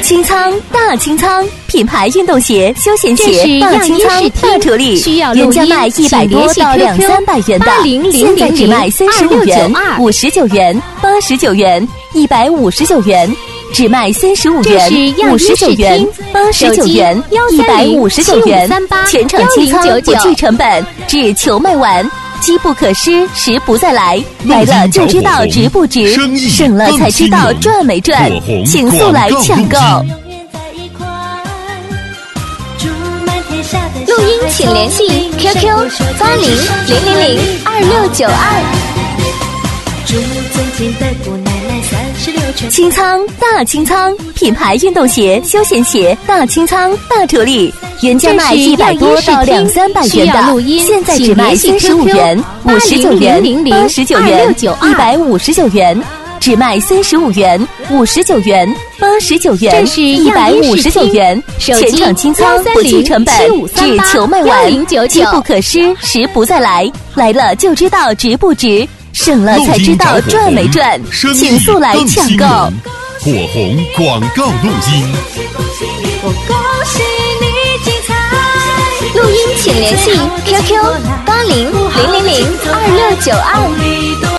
清仓大清仓，品牌运动鞋、休闲鞋大清仓大处理，原价卖100多到200-300元的，现在只卖36元、59元、89元、159元，只卖35元、59元、89元、159元，全场清仓不计成本，只求卖完。机不可失，时不再来，来了就知道值不值，省了才知道赚没赚，请速来抢购。 录音请联系 QQ 8000026992。 清仓大清仓，品牌运动鞋、休闲鞋大清仓大处理，原价卖100多到200-300元的，现在只卖35元、59元、89元、159元，只卖35元、59元、89元、159元，全场清仓不计成本，只求卖完，机不可失，时不再来，来了就知道值不值，省了才知道赚没赚，请速来抢购。 火红广告录音， 我恭喜你精彩。录音请联系 QQ8000026992。